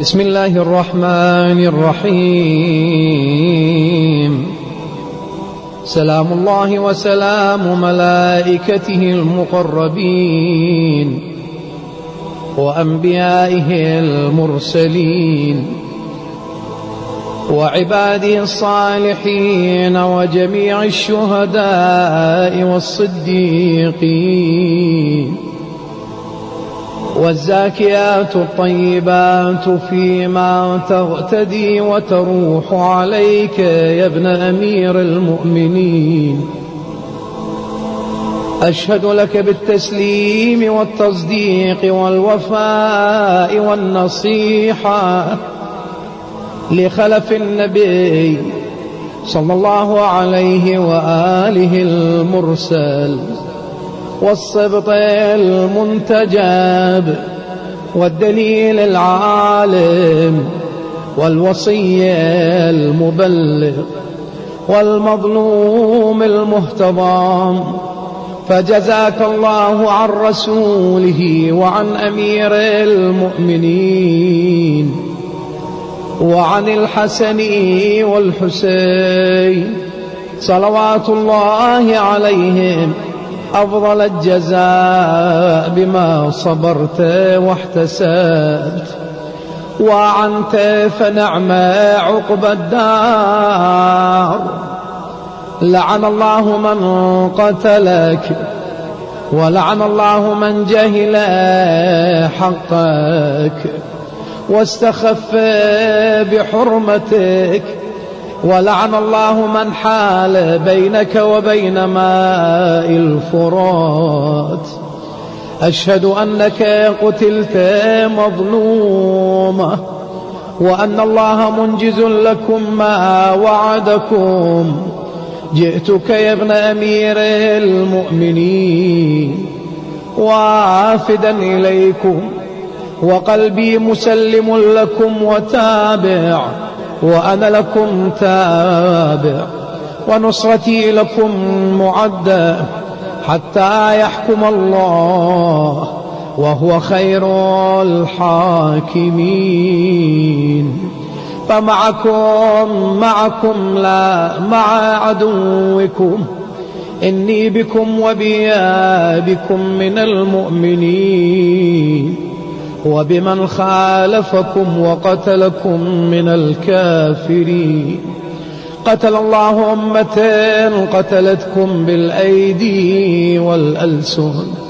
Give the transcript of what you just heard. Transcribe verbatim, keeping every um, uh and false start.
بسم الله الرحمن الرحيم. سلام الله وسلام ملائكته المقربين وأنبيائه المرسلين وعباده الصالحين وجميع الشهداء والصديقين والزاكيات الطيبات فيما تغتدي وتروح عليك يا ابن أمير المؤمنين. أشهد لك بالتسليم والتصديق والوفاء والنصيحة لخلف النبي صلى الله عليه وآله المرسل والصبط المنتجب والدليل العالم والوصي المبلغ والمظلوم المهتضم، فجزاك الله عن رسوله وعن أمير المؤمنين وعن الحسن والحسين صلوات الله عليهم أفضل الجزاء بما صبرت واحتسبت وعنت فنعم عقب الدار. لعن الله من قتلك ولعن الله من جهل حقك واستخف بحرمتك، ولعن الله من حال بينك وبين ماء الفرات. أشهد أنك قتلت مظلومة وأن الله منجز لكم ما وعدكم. جئتك يا ابن أمير المؤمنين وافدا إليكم وقلبي مسلم لكم وتابع، وأنا لكم تابع، ونصرتي لكم معدة حتى يحكم الله وهو خير الحاكمين. فمعكم معكم لا مع عدوكم، إني بكم وبيابكم من المؤمنين وبمن خالفكم وقتلكم من الكافرين. قتل الله أمة قتلتكم بالأيدي والألسن